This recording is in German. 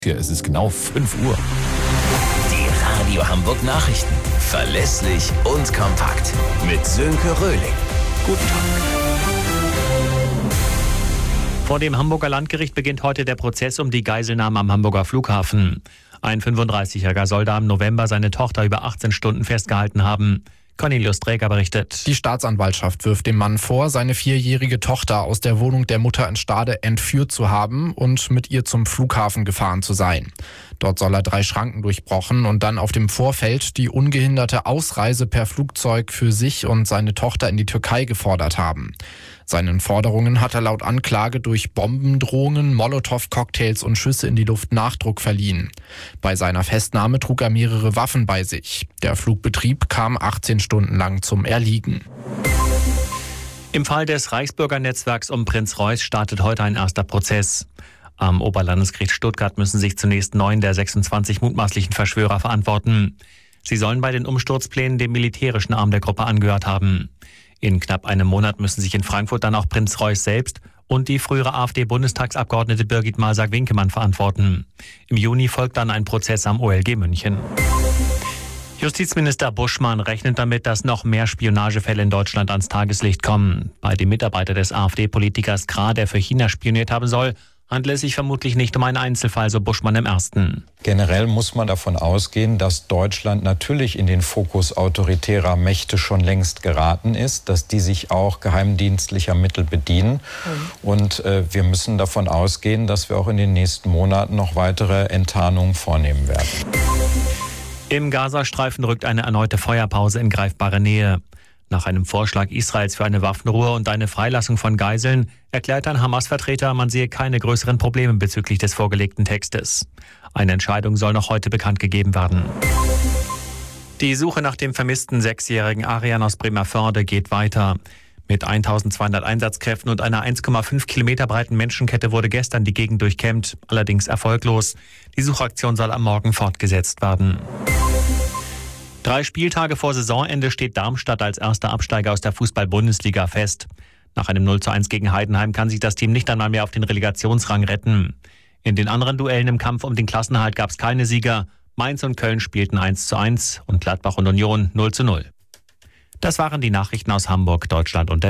Hier ist es genau 5 Uhr. Die Radio Hamburg Nachrichten. Verlässlich und kompakt. Mit Sönke Röhling. Guten Tag. Vor dem Hamburger Landgericht beginnt heute der Prozess um die Geiselnahme am Hamburger Flughafen. Ein 35-Jähriger soll da im November seine Tochter über 18 Stunden festgehalten haben. Cornelius Träger berichtet. Die Staatsanwaltschaft wirft dem Mann vor, seine 4-jährige Tochter aus der Wohnung der Mutter in Stade entführt zu haben und mit ihr zum Flughafen gefahren zu sein. Dort soll er 3 Schranken durchbrochen und dann auf dem Vorfeld die ungehinderte Ausreise per Flugzeug für sich und seine Tochter in die Türkei gefordert haben. Seinen Forderungen hat er laut Anklage durch Bombendrohungen, Molotow-Cocktails und Schüsse in die Luft Nachdruck verliehen. Bei seiner Festnahme trug er mehrere Waffen bei sich. Der Flugbetrieb kam 18 Stunden lang zum Erliegen. Im Fall des Reichsbürgernetzwerks um Prinz Reuß startet heute ein erster Prozess. Am Oberlandesgericht Stuttgart müssen sich zunächst 9 der 26 mutmaßlichen Verschwörer verantworten. Sie sollen bei den Umsturzplänen dem militärischen Arm der Gruppe angehört haben. In knapp einem Monat müssen sich in Frankfurt dann auch Prinz Reuß selbst und die frühere AfD-Bundestagsabgeordnete Birgit Malsack-Winkemann verantworten. Im Juni folgt dann ein Prozess am OLG München. Justizminister Buschmann rechnet damit, dass noch mehr Spionagefälle in Deutschland ans Tageslicht kommen. Bei dem Mitarbeiter des AfD-Politikers Krah, der für China spioniert haben soll, handelt es sich vermutlich nicht um einen Einzelfall, so Buschmann im Ersten. Generell muss man davon ausgehen, dass Deutschland natürlich in den Fokus autoritärer Mächte schon längst geraten ist, dass die sich auch geheimdienstlicher Mittel bedienen. Und wir müssen davon ausgehen, dass wir auch in den nächsten Monaten noch weitere Enttarnungen vornehmen werden. Im Gazastreifen rückt eine erneute Feuerpause in greifbare Nähe. Nach einem Vorschlag Israels für eine Waffenruhe und eine Freilassung von Geiseln erklärt ein Hamas-Vertreter, man sehe keine größeren Probleme bezüglich des vorgelegten Textes. Eine Entscheidung soll noch heute bekannt gegeben werden. Die Suche nach dem vermissten 6-jährigen Arian aus Bremervörde geht weiter. Mit 1200 Einsatzkräften und einer 1,5 Kilometer breiten Menschenkette wurde gestern die Gegend durchkämmt, allerdings erfolglos. Die Suchaktion soll am Morgen fortgesetzt werden. 3 Spieltage vor Saisonende steht Darmstadt als erster Absteiger aus der Fußball-Bundesliga fest. Nach einem 0:1 gegen Heidenheim kann sich das Team nicht einmal mehr auf den Relegationsrang retten. In den anderen Duellen im Kampf um den Klassenerhalt gab es keine Sieger. Mainz und Köln spielten 1:1 und Gladbach und Union 0:0. Das waren die Nachrichten aus Hamburg, Deutschland und der